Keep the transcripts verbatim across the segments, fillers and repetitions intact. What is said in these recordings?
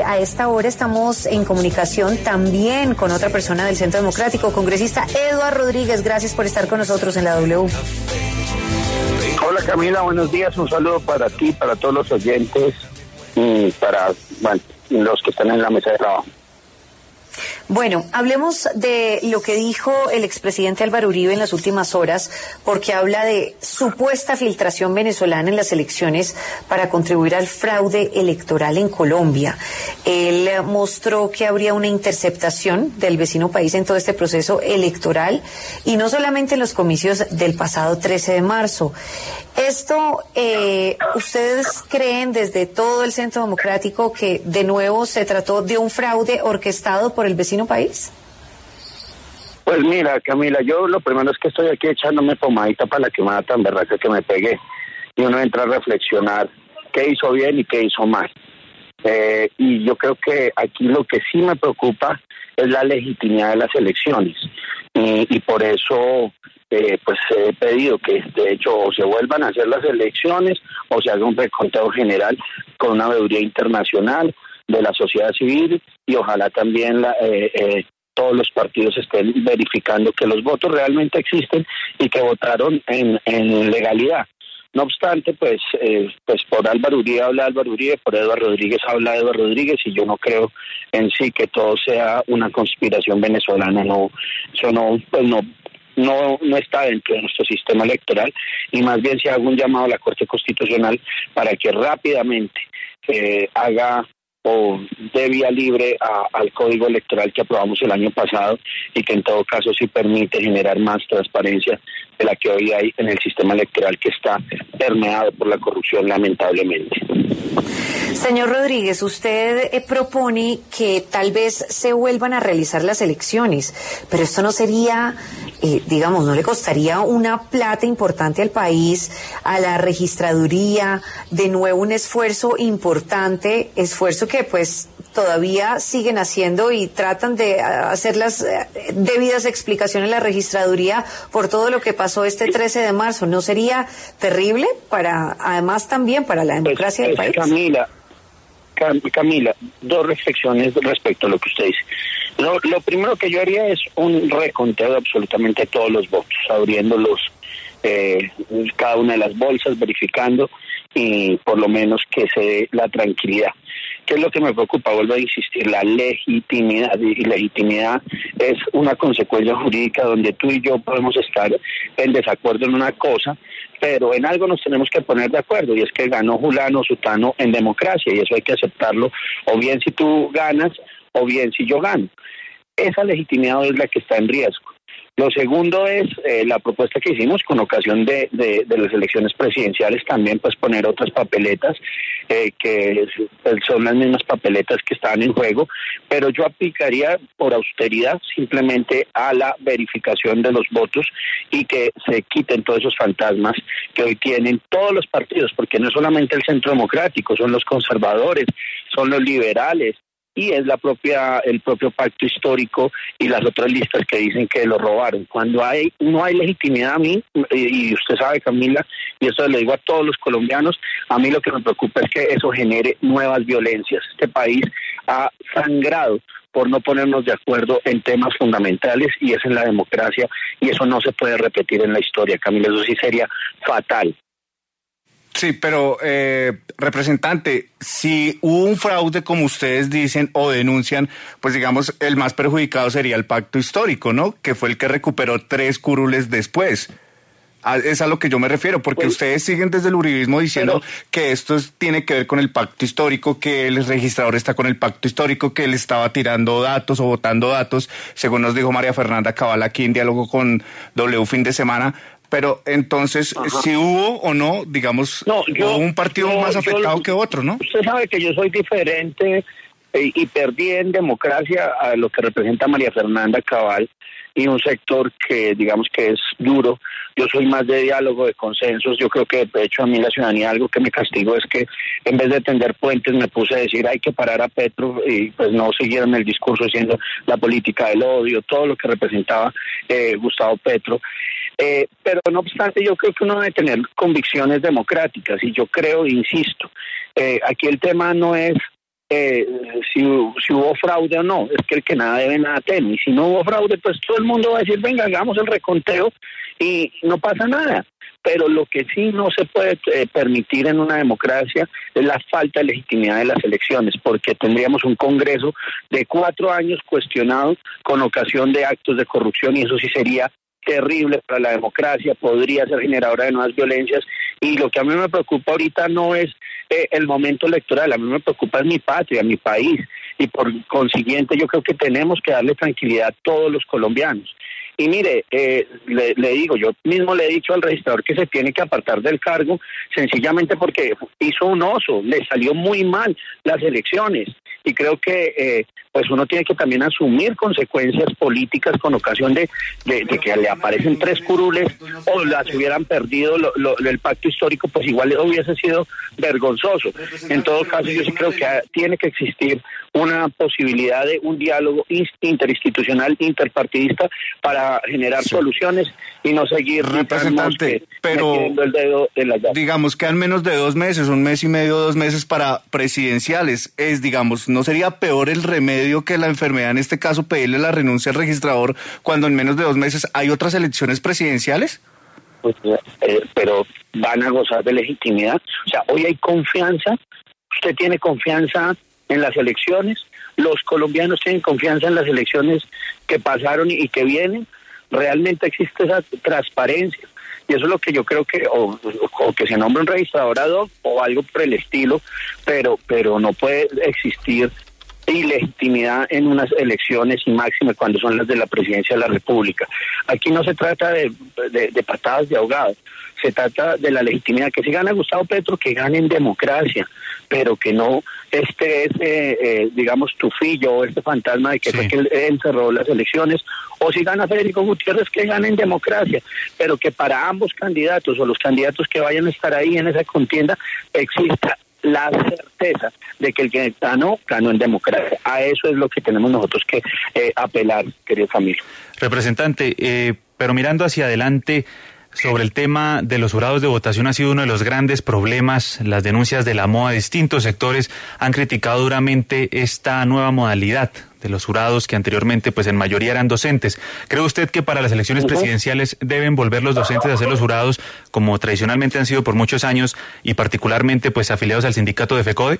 a esta hora estamos en comunicación también con otra persona del Centro Democrático, congresista Eduardo Rodríguez. Gracias por estar con nosotros en la W. Hola Camila, buenos días. Un saludo para ti, para todos los oyentes y para bueno, los que están en la mesa de trabajo. Bueno, hablemos de lo que dijo el expresidente Álvaro Uribe en las últimas horas, porque habla de supuesta filtración venezolana en las elecciones para contribuir al fraude electoral en Colombia. Él mostró que habría una interceptación del vecino país en todo este proceso electoral y no solamente en los comicios del pasado trece de marzo. Esto, eh, ¿ustedes creen desde todo el Centro Democrático que de nuevo se trató de un fraude orquestado por el vecino país? Pues mira, Camila, yo lo primero es que estoy aquí echándome pomadita para la quemada tan berraca que me pegué. Y uno entra a reflexionar qué hizo bien y qué hizo mal. Eh, y yo creo que aquí lo que sí me preocupa es la legitimidad de las elecciones. Y, y por eso... Eh, pues he pedido que de hecho o se vuelvan a hacer las elecciones o se haga un reconteo general con una veeduría internacional de la sociedad civil y ojalá también la, eh, eh, todos los partidos estén verificando que los votos realmente existen y que votaron en, en legalidad. No obstante, pues eh, pues por Álvaro Uribe habla Álvaro Uribe, por Eduardo Rodríguez habla Eduardo Rodríguez y yo no creo en sí que todo sea una conspiración venezolana, no, eso no, pues no No, no está dentro de nuestro sistema electoral y más bien se haga un llamado a la Corte Constitucional para que rápidamente eh, haga o dé vía libre a, al Código Electoral que aprobamos el año pasado y que en todo caso sí permite generar más transparencia de la que hoy hay en el sistema electoral que está permeado por la corrupción lamentablemente. Señor Rodríguez, usted eh, propone que tal vez se vuelvan a realizar las elecciones, pero esto no sería, eh, digamos, no le costaría una plata importante al país, a la registraduría, de nuevo un esfuerzo importante, esfuerzo que pues todavía siguen haciendo y tratan de hacer las eh, debidas explicaciones en la registraduría por todo lo que pasó este trece de marzo. ¿No sería terrible para, además también para la democracia pues, del pues, país? Camila, Camila, dos reflexiones respecto a lo que usted dice. Lo, lo primero que yo haría es un reconteo de absolutamente todos los votos, abriéndolos eh, cada una de las bolsas, verificando y por lo menos que se dé la tranquilidad. ¿Qué es lo que me preocupa? Vuelvo a insistir, la legitimidad, y legitimidad es una consecuencia jurídica donde tú y yo podemos estar en desacuerdo en una cosa, pero en algo nos tenemos que poner de acuerdo, y es que ganó Julano, Sutano en democracia, y eso hay que aceptarlo, o bien si tú ganas, o bien si yo gano. Esa legitimidad es la que está en riesgo. Lo segundo es eh, la propuesta que hicimos con ocasión de, de, de las elecciones presidenciales, también pues poner otras papeletas, eh, que son las mismas papeletas que estaban en juego, pero yo aplicaría por austeridad simplemente a la verificación de los votos y que se quiten todos esos fantasmas que hoy tienen todos los partidos, porque no es solamente el Centro Democrático, son los conservadores, son los liberales, y es la propia el propio pacto histórico y las otras listas que dicen que lo robaron. Cuando hay no hay legitimidad a mí, y usted sabe, Camila, y eso le digo a todos los colombianos, a mí lo que me preocupa es que eso genere nuevas violencias. Este país ha sangrado por no ponernos de acuerdo en temas fundamentales, y es en la democracia, y eso no se puede repetir en la historia, Camila, eso sí sería fatal. Sí, pero eh, representante, si hubo un fraude como ustedes dicen o denuncian, pues digamos el más perjudicado sería el pacto histórico, ¿no? Que fue el que recuperó tres curules después. A, es a lo que yo me refiero, porque pues, ustedes siguen desde el uribismo diciendo pero, que esto es, tiene que ver con el pacto histórico, que el registrador está con el pacto histórico, que él estaba tirando datos o botando datos, según nos dijo María Fernanda Cabal aquí en diálogo con W fin de semana. Pero entonces, ajá, si hubo o no, digamos, no, yo, hubo un partido yo, más afectado yo, que otro, ¿no? Usted sabe que yo soy diferente eh, y perdí en democracia a lo que representa María Fernanda Cabal y un sector que digamos que es duro. Yo soy más de diálogo, de consensos. Yo creo que de hecho a mí la ciudadanía algo que me castigó es que en vez de tender puentes me puse a decir hay que parar a Petro, y pues no siguieron el discurso haciendo la política del odio, todo lo que representaba eh, Gustavo Petro. Eh, pero no obstante, yo creo que uno debe tener convicciones democráticas, y yo creo, insisto, eh, aquí el tema no es eh, si, si hubo fraude o no. Es que el que nada debe, nada teme. Y si no hubo fraude, pues todo el mundo va a decir, venga, hagamos el reconteo y no pasa nada. Pero lo que sí no se puede eh, permitir en una democracia es la falta de legitimidad de las elecciones, porque tendríamos un Congreso de cuatro años cuestionado con ocasión de actos de corrupción, y eso sí sería terrible para la democracia, podría ser generadora de nuevas violencias. Y lo que a mí me preocupa ahorita no es eh, el momento electoral, a mí me preocupa es mi patria, mi país, y por consiguiente yo creo que tenemos que darle tranquilidad a todos los colombianos. Y mire, eh, le, le digo, yo mismo le he dicho al registrador que se tiene que apartar del cargo, sencillamente porque hizo un oso, le salió muy mal las elecciones, y creo que eh, pues uno tiene que también asumir consecuencias políticas con ocasión de, de, de que le aparecen tres curules o las hubieran perdido lo, lo, el pacto histórico, pues igual hubiese sido vergonzoso. En todo caso, yo sí creo que tiene que existir una posibilidad de un diálogo interinstitucional, interpartidista, para generar sí. soluciones y no seguir representante, pero el dedo en la llave. Digamos, quedan menos de dos meses, un mes y medio, dos meses para presidenciales. Es, digamos, ¿no sería peor el remedio que la enfermedad, en este caso, pedirle la renuncia al registrador cuando en menos de dos meses hay otras elecciones presidenciales? Pues, eh, pero van a gozar de legitimidad. O sea, hoy hay confianza, usted tiene confianza en las elecciones, los colombianos tienen confianza en las elecciones que pasaron y, y que vienen. Realmente existe esa transparencia, y eso es lo que yo creo que o, o que se nombre un registrador ad hoc o algo por el estilo, pero pero no puede existir ilegitimidad en unas elecciones, y máxime cuando son las de la presidencia de la República. Aquí no se trata de, de, de patadas de ahogado, se trata de la legitimidad. Que si gana Gustavo Petro, que gane en democracia, pero que no este ese eh, digamos tufillo o este fantasma de que sí. fue que él encerró las elecciones, o si gana Federico Gutiérrez, que gane en democracia, pero que para ambos candidatos o los candidatos que vayan a estar ahí en esa contienda exista la certeza de que el que ganó, ganó en democracia. A eso es lo que tenemos nosotros que eh, apelar, querido Camilo. Representante, eh, pero mirando hacia adelante, sobre el tema de los jurados de votación ha sido uno de los grandes problemas, las denuncias de la moda. Distintos sectores han criticado duramente esta nueva modalidad de los jurados, que anteriormente pues en mayoría eran docentes. ¿Cree usted que para las elecciones presidenciales deben volver los docentes a ser los jurados, como tradicionalmente han sido por muchos años, y particularmente pues afiliados al sindicato de FECODE?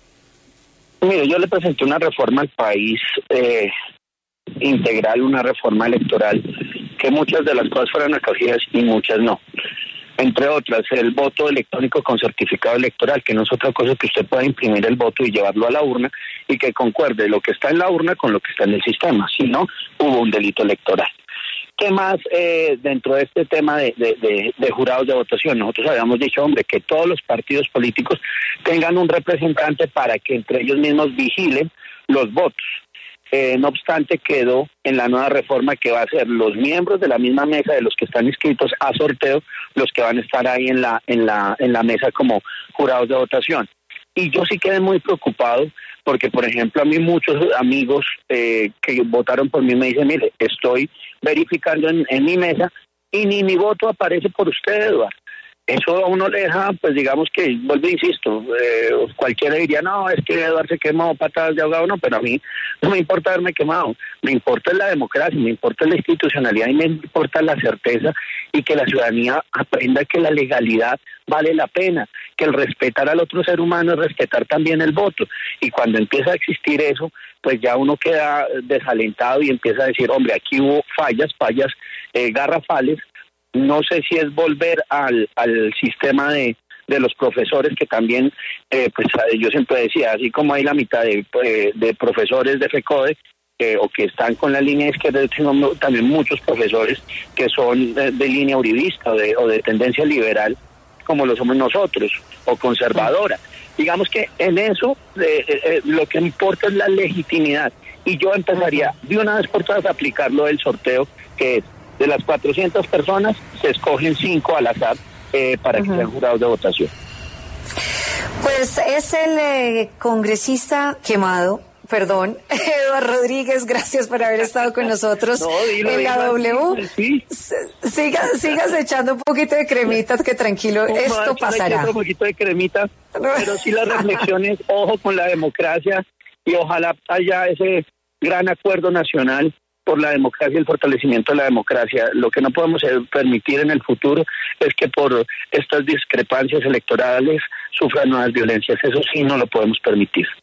Mire, yo le presenté una reforma al país eh, integral, una reforma electoral, que muchas de las cosas fueron acogidas y muchas no. Entre otras, el voto electrónico con certificado electoral, que no es otra cosa que usted pueda imprimir el voto y llevarlo a la urna, y que concuerde lo que está en la urna con lo que está en el sistema. Si no, hubo un delito electoral. ¿Qué más eh, dentro de este tema de, de, de, de jurados de votación? Nosotros habíamos dicho, hombre, que todos los partidos políticos tengan un representante para que entre ellos mismos vigilen los votos. Eh, no obstante, quedó en la nueva reforma que va a ser los miembros de la misma mesa de los que están inscritos a sorteo los que van a estar ahí en la en la en la mesa como jurados de votación. Y yo sí quedé muy preocupado porque, por ejemplo, a mí muchos amigos eh, que votaron por mí me dicen, mire, estoy verificando en, en mi mesa y ni mi voto aparece por usted, Eduardo. Eso a uno le deja, pues digamos que, vuelvo e insisto, eh, cualquiera diría, no, es que Eduardo se quemó, patadas de ahogado, no, pero a mí no me importa haberme quemado, me importa la democracia, me importa la institucionalidad y me importa la certeza, y que la ciudadanía aprenda que la legalidad vale la pena, que el respetar al otro ser humano es respetar también el voto, y cuando empieza a existir eso, pues ya uno queda desalentado y empieza a decir, hombre, aquí hubo fallas, fallas eh, garrafales. No sé si es volver al, al sistema de, de los profesores, que también, eh, pues yo siempre decía, así como hay la mitad de, de profesores de FECODE, eh, o que están con la línea izquierda, tengo también muchos profesores que son de, de línea uribista o de, o de tendencia liberal, como lo somos nosotros, o conservadora. Digamos que en eso eh, eh, lo que importa es la legitimidad, y yo empezaría de una vez por todas a aplicar lo del sorteo, que es de las cuatrocientas personas, se escogen cinco al azar eh, para uh-huh. que sean jurados de votación. Pues es el eh, congresista quemado, perdón, Eduardo Rodríguez, gracias por haber estado con nosotros no, dilo, en la dilo, W. Sí. Siga, sigas echando un poquito de cremitas, que tranquilo, no, esto pasará. Un poquito de cremita, pero sí las reflexiones, ojo con la democracia, y ojalá haya ese gran acuerdo nacional por la democracia y el fortalecimiento de la democracia. Lo que no podemos permitir en el futuro es que por estas discrepancias electorales sufran nuevas violencias. Eso sí no lo podemos permitir.